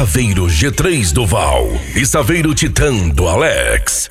Saveiro G3 do Val e Saveiro Titã do Alex.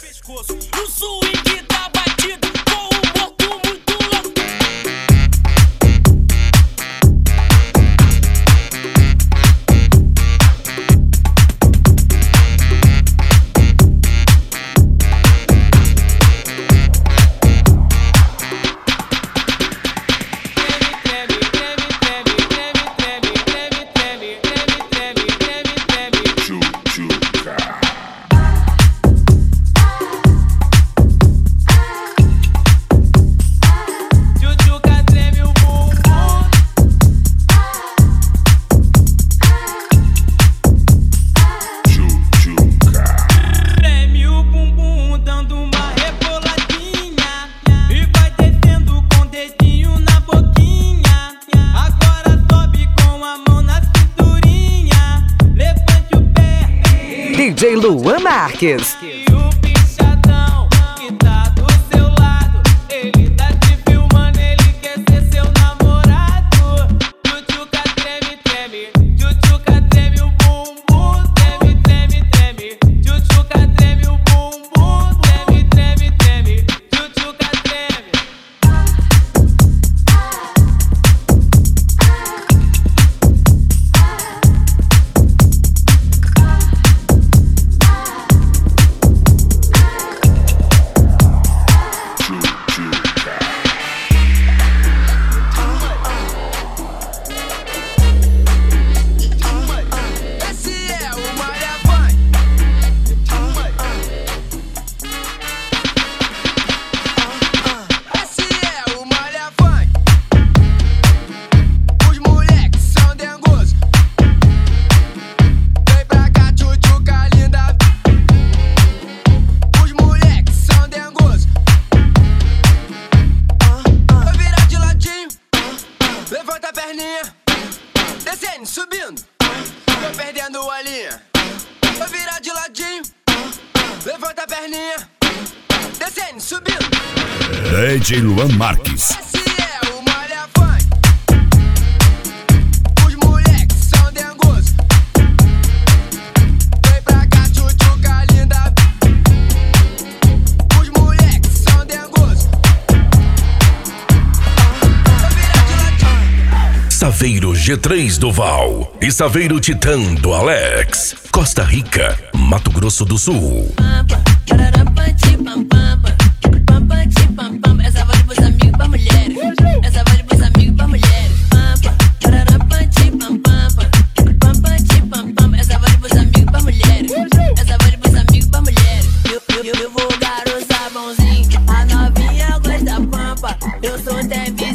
DJ Luan Marques. Descendo, subindo, tô perdendo a linha. Vou virar de ladinho, levanta a perninha. Descendo, subindo. DJ Luan Marques. Esse é o Malha Funk. Os moleques são dengosos. Vem pra cá, tchutchuca linda. Os moleques são dengosos. Vou virar de ladinho. Saveiro G3 do Val e Saveiro Titã do Alex. Costa Rica, Mato Grosso do Sul. Essa vale pros amigos, pra mulheres. Essa vale pros amigos, pra mulheres. Essa vale pros amigos, pra mulheres. Essa vale pros amigos, pra mulheres. Eu vou dar o sabãozinho. A novinha gosta da pampa. Eu sou TV.